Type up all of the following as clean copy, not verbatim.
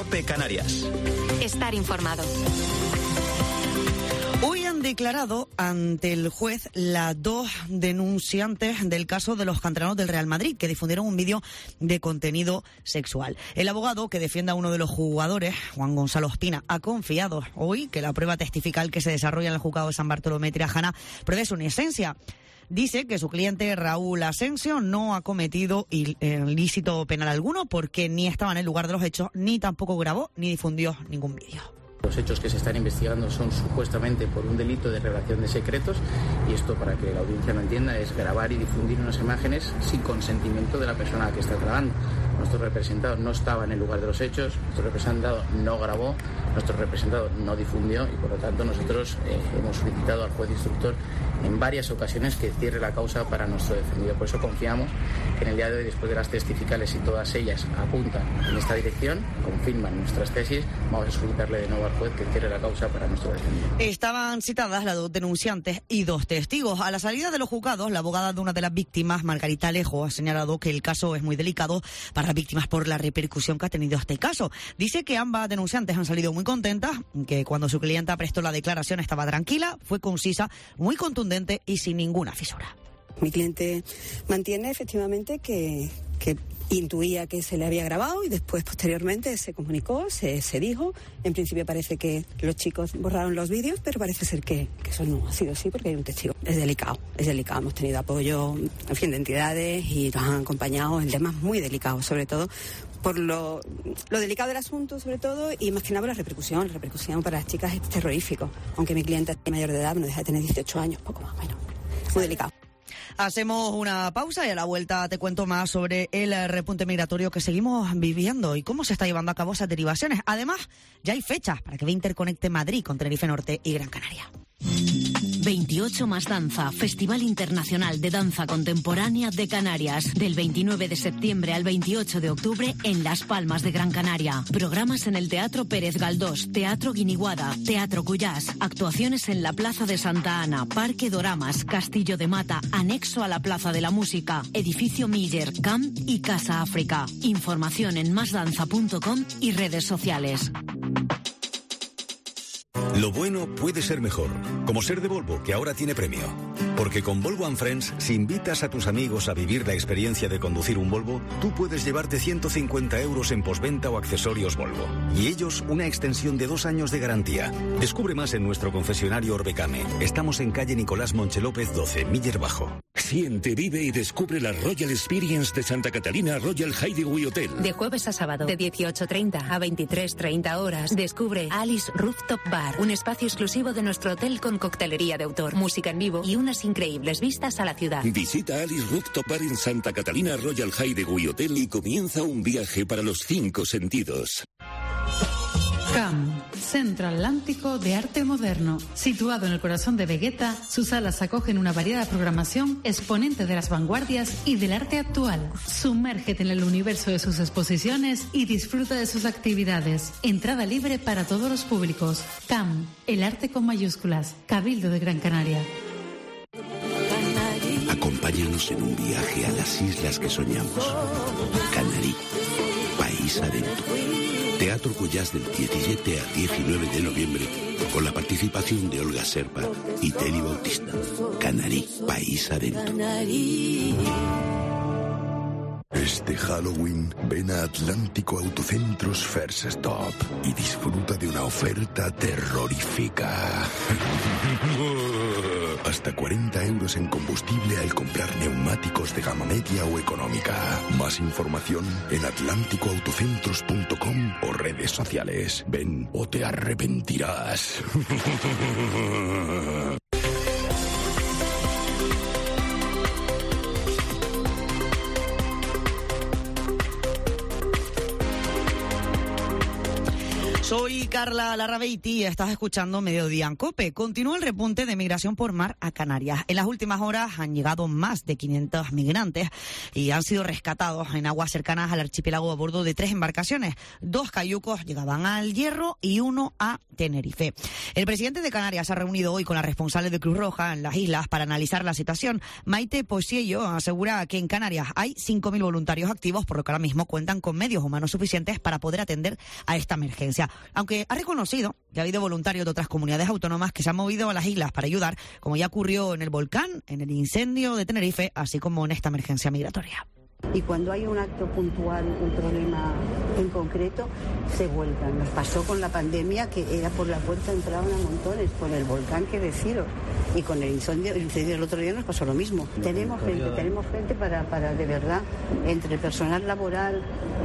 COPE Canarias. Estar informado. Hoy han declarado ante el juez las dos denunciantes del caso de los canteranos del Real Madrid, que difundieron un vídeo de contenido sexual. El abogado que defiende a uno de los jugadores, Juan Gonzalo Ospina, ha confiado hoy que la prueba testifical que se desarrolla en el juzgado de San Bartolomé Tirajana pruebe su inocencia. Dice que su cliente Raúl Asensio no ha cometido ilícito penal alguno porque ni estaba en el lugar de los hechos, ni tampoco grabó ni difundió ningún vídeo. Los hechos que se están investigando son supuestamente por un delito de revelación de secretos, y esto, para que la audiencia lo entienda, es grabar y difundir unas imágenes sin consentimiento de la persona a la que está grabando. Nuestro representado no estaba en el lugar de los hechos, nuestro representado no grabó, nuestro representado no difundió, y por lo tanto nosotros hemos solicitado al juez instructor en varias ocasiones que cierre la causa para nuestro defendido. Por eso confiamos que en el día de hoy, después de las testificales y todas ellas apuntan en esta dirección, confirman nuestras tesis, vamos a solicitarle de nuevo al juez que cierre la causa para nuestro defendido. Estaban citadas las dos denunciantes y dos testigos. A la salida de los juzgados, la abogada de una de las víctimas, Margarita Alejo, ha señalado que el caso es muy delicado para las víctimas por la repercusión que ha tenido este caso. Dice que ambas denunciantes han salido muy contentas, que cuando su clienta prestó la declaración estaba tranquila, fue concisa, muy contundente y sin ninguna fisura. Mi cliente mantiene efectivamente que intuía que se le había grabado y después posteriormente se comunicó, se dijo. En principio parece que los chicos borraron los vídeos, pero parece ser que eso no ha sido así porque hay un testigo. Es delicado. Hemos tenido apoyo, en fin, de entidades y nos han acompañado en temas muy delicados, sobre todo por lo delicado del asunto, sobre todo, y más que nada por la repercusión para las chicas es terrorífico. Aunque mi cliente es mayor de edad, no deja de tener 18 años, poco más, bueno, muy delicado. Hacemos una pausa y a la vuelta te cuento más sobre el repunte migratorio que seguimos viviendo y cómo se está llevando a cabo esas derivaciones. Además, ya hay fechas para que ve Interconecte Madrid con Tenerife Norte y Gran Canaria. 28 más danza, Festival Internacional de Danza Contemporánea de Canarias, del 29 de septiembre al 28 de octubre en Las Palmas de Gran Canaria. Programas en el Teatro Pérez Galdós, Teatro Guiniguada, Teatro Cuyás, actuaciones en la Plaza de Santa Ana, Parque Doramas, Castillo de Mata, anexo a la Plaza de la Música, Edificio Miller, Camp y Casa África. Información en masdanza.com y redes sociales. Lo bueno puede ser mejor, como ser de Volvo, que ahora tiene premio. Porque con Volvo and Friends, si invitas a tus amigos a vivir la experiencia de conducir un Volvo, tú puedes llevarte 150 euros en postventa o accesorios Volvo. Y ellos una extensión de 2 años de garantía. Descubre más en nuestro concesionario Orbecame. Estamos en calle Nicolás Monche López 12, Miller Bajo. Siente, vive y descubre la Royal Experience de Santa Catalina Royal Hideaway Hotel. De jueves a sábado, de 18:30 a 23:30 horas, descubre Alice Rooftop Bar, un espacio exclusivo de nuestro hotel con coctelería de autor, música en vivo y unas increíbles vistas a la ciudad. Visita Alice Rooftop Bar en Santa Catalina Royal Hideaway Hotel y comienza un viaje para los 5 sentidos. CAM, Centro Atlántico de Arte Moderno. Situado en el corazón de Vegueta, sus salas acogen una variada programación exponente de las vanguardias y del arte actual. Sumérgete en el universo de sus exposiciones y disfruta de sus actividades. Entrada libre para todos los públicos. CAM, el arte con mayúsculas. Cabildo de Gran Canaria. Acompáñanos en un viaje a las islas que soñamos. Canarí, país adentro. Teatro Cuyás del 17 al 19 de noviembre, con la participación de Olga Serpa y Teli Bautista. Canarí, país adentro. Este Halloween ven a Atlántico Autocentros First Stop y disfruta de una oferta terrorífica. Hasta 40 euros en combustible al comprar neumáticos de gama media o económica. Más información en atlánticoautocentros.com o redes sociales. Ven o te arrepentirás. Soy Carla Larrabeiti y estás escuchando Mediodía en COPE. Continúa el repunte de migración por mar a Canarias. En las últimas horas han llegado más de 500 migrantes y han sido rescatados en aguas cercanas al archipiélago a bordo de 3 embarcaciones. 2 cayucos llegaban al Hierro y 1 a Tenerife. El presidente de Canarias se ha reunido hoy con la responsable de Cruz Roja en las islas para analizar la situación. Maite Posiello asegura que en Canarias hay 5.000 voluntarios activos, por lo que ahora mismo cuentan con medios humanos suficientes para poder atender a esta emergencia. Aunque ha reconocido que ha habido voluntarios de otras comunidades autónomas que se han movido a las islas para ayudar, como ya ocurrió en el volcán, en el incendio de Tenerife, así como en esta emergencia migratoria. Y cuando hay un acto puntual, un problema en concreto, se vuelcan. Nos pasó con la pandemia, que era por la puerta, entraban a montones, con el volcán, que deciros. Y con el incendio del otro día nos pasó lo mismo. Tenemos gente para de verdad, entre el personal laboral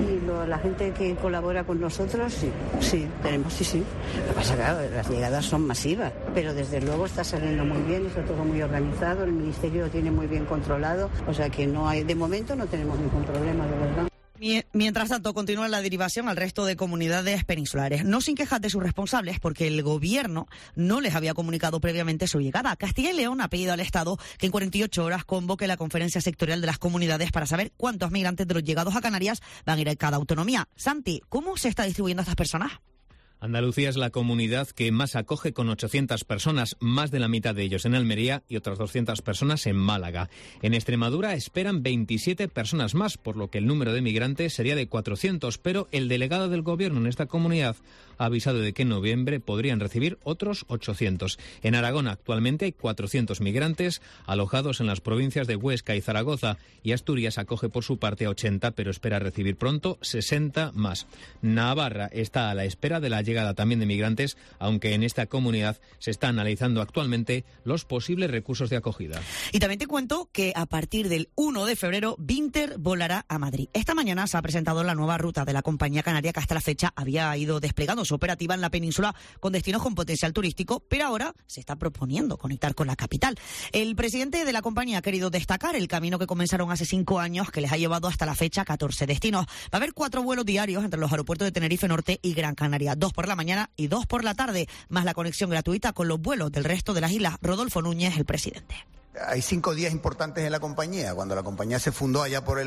y la gente que colabora con nosotros, sí. Lo que pasa, claro, las llegadas son masivas, pero desde luego está saliendo muy bien, está todo muy organizado, el Ministerio lo tiene muy bien controlado, o sea que no hay, de momento no tenemos ningún problema, de verdad. Mientras tanto, continúa la derivación al resto de comunidades peninsulares. No sin quejas de sus responsables, porque el gobierno no les había comunicado previamente su llegada. Castilla y León ha pedido al Estado que en 48 horas convoque la conferencia sectorial de las comunidades para saber cuántos migrantes de los llegados a Canarias van a ir a cada autonomía. Santi, ¿cómo se está distribuyendo a estas personas? Andalucía es la comunidad que más acoge, con 800 personas, más de la mitad de ellos en Almería y otras 200 personas en Málaga. En Extremadura esperan 27 personas más, por lo que el número de migrantes sería de 400, pero el delegado del gobierno en esta comunidad ha avisado de que en noviembre podrían recibir otros 800. En Aragón actualmente hay 400 migrantes alojados en las provincias de Huesca y Zaragoza, y Asturias acoge por su parte a 80, pero espera recibir pronto 60 más. Navarra está a la espera de la llegada también de migrantes, aunque en esta comunidad se está analizando actualmente los posibles recursos de acogida. Y también te cuento que a partir del 1 de febrero, Vinter volará a Madrid. Esta mañana se ha presentado la nueva ruta de la compañía canaria, que hasta la fecha había ido desplegando su operativa en la península con destinos con potencial turístico, pero ahora se está proponiendo conectar con la capital. El presidente de la compañía ha querido destacar el camino que comenzaron hace 5 años, que les ha llevado hasta la fecha 14 destinos. Va a haber 4 vuelos diarios entre los aeropuertos de Tenerife Norte y Gran Canaria, 2 por la mañana y 2 por la tarde, más la conexión gratuita con los vuelos del resto de las islas. Rodolfo Núñez, el presidente. Hay 5 días importantes en la compañía. Cuando la compañía se fundó allá por el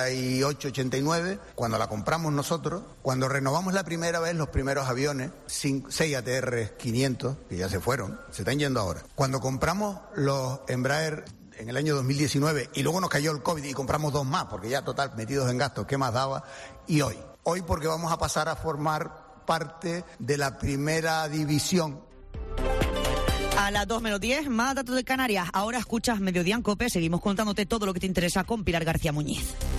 88, 89, cuando la compramos nosotros, cuando renovamos la primera vez los primeros aviones, 6 ATR 500, que ya se fueron, se están yendo ahora. Cuando compramos los Embraer en el año 2019 y luego nos cayó el COVID y compramos 2 más, porque ya total metidos en gastos, ¿qué más daba? Y hoy porque vamos a pasar a formar parte de la primera división. A las 2:10, más datos de Canarias. Ahora escuchas Mediodía en COPE. Seguimos contándote todo lo que te interesa con Pilar García Muñiz.